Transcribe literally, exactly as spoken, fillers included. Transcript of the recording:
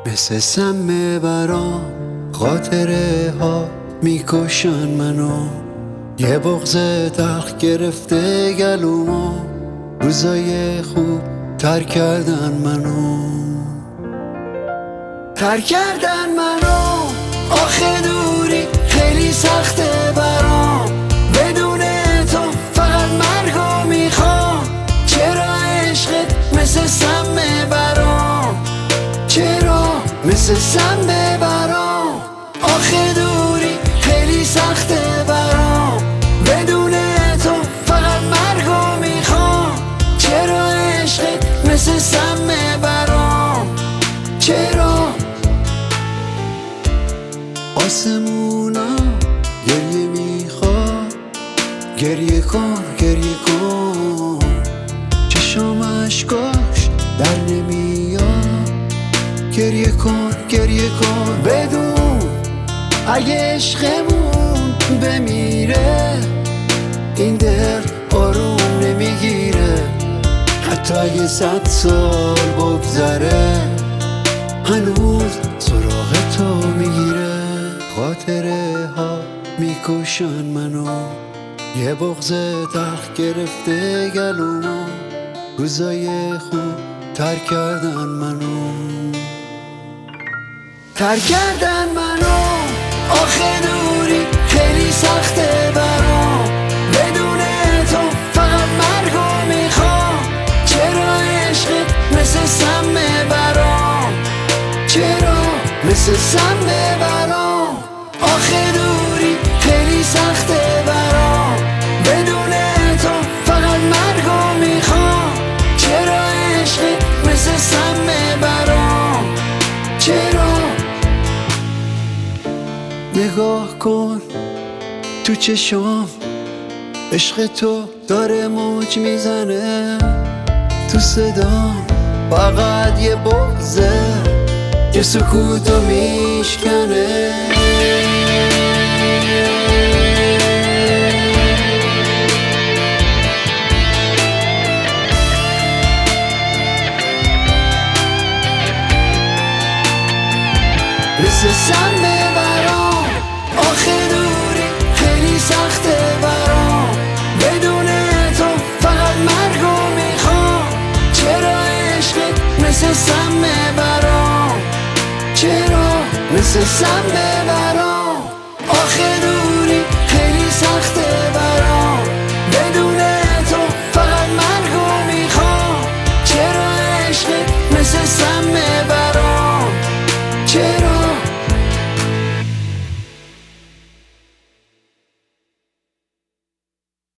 مثل سم برام خاطره ها میکشن منو، یه بغض تلخ گرفته گلومو، روزای خوب تر کردن منو تر کردن منو آخه دوری خیلی سخته برام، بدون تو فقط مرگو میخوام. چرا عشقت مثل سم برام، چرا مثل سم برام، آخه دوری خیلی سخته برام، بدون تو فقط مرگو میخوام. چرا عشقت مثل سم برام، چرا آسمونا گریه میخواد، گریه کن گریه کن، چشم اشکاش در نمیاد. گریه کن گریه کن بدون اگه عشقمون بمیره، این دل آروم نمیگیره. حتی اگه صد سال بگذره هنوز سراغ تو میگیره. خاطره ها میکشن منو، یه بغض تلخ گرفته گلومو، روزای خوب تر کردن منو تر کردن منو آخه دوری خیلی سخته برام، بدون تو فقط مرگو میخوام. چرا عشقت مثل سم برام، چرا مثل سم برام، آخه دوری خیلی سخته برام، بدون تو فقط مرگو میخوام. چرا عشقت مثل سم برام، چرا نگاه کن تو چشام، عشق تو داره موج میزنه تو صدام، فقط یه بغضه که سکوتو میشکنه. مثل سم برام آخه دوری خیلی سخته برام، بدون تو فقط مرگو میخوام. چرا عشقت مثل سم برام، چرا مثل سم برام، آخه دوری